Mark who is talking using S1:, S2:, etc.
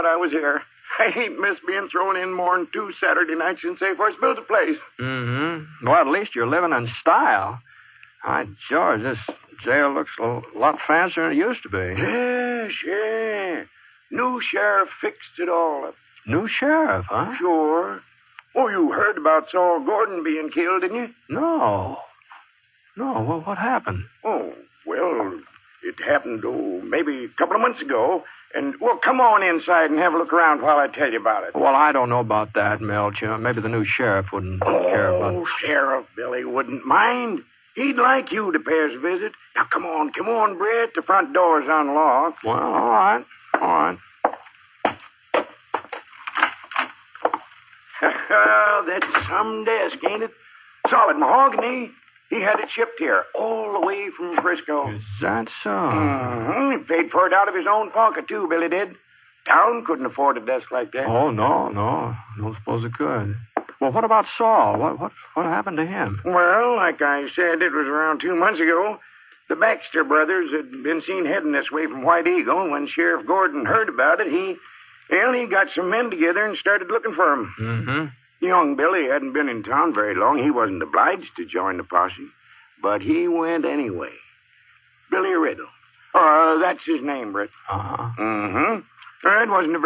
S1: I was here. I ain't missed being thrown in more than 2 Saturday nights since they first built the place.
S2: Mm-hmm. Well, at least you're living in style. Hi, George, this jail looks a lot fancier than it used to be.
S1: Yes, yeah. New sheriff fixed it all up.
S2: New sheriff, huh?
S1: Sure. Oh, you heard about Saul Gordon being killed, didn't you?
S2: No. Well, what happened?
S1: Oh, well, it happened, maybe a couple of months ago. And, well, come on inside and have a look around while I tell you about it.
S2: Well, I don't know about that, Milch. Maybe the new sheriff wouldn't care about it.
S1: Oh, Sheriff Billy wouldn't mind. He'd like you to pay us a visit. Now, come on, Brett. The front door's unlocked.
S2: Well, all right.
S1: That's some desk, ain't it? Solid mahogany. He had it shipped here, all the way from Frisco.
S2: Is that so?
S1: Mm-hmm. He paid for it out of his own pocket, too, Billy did. Town couldn't afford a desk like that.
S2: Oh, no. Don't suppose it could. Well, what about Saul? What happened to him?
S1: Well, like I said, it was around 2 months ago. The Baxter brothers had been seen heading this way from White Eagle. When Sheriff Gordon heard about it, he got some men together and started looking for him.
S2: Mm-hmm.
S1: Young Billy hadn't been in town very long. He wasn't obliged to join the posse, but he went anyway. Billy Riddle. That's his name, Britt.
S2: Uh-huh.
S1: Mm-hmm. It wasn't a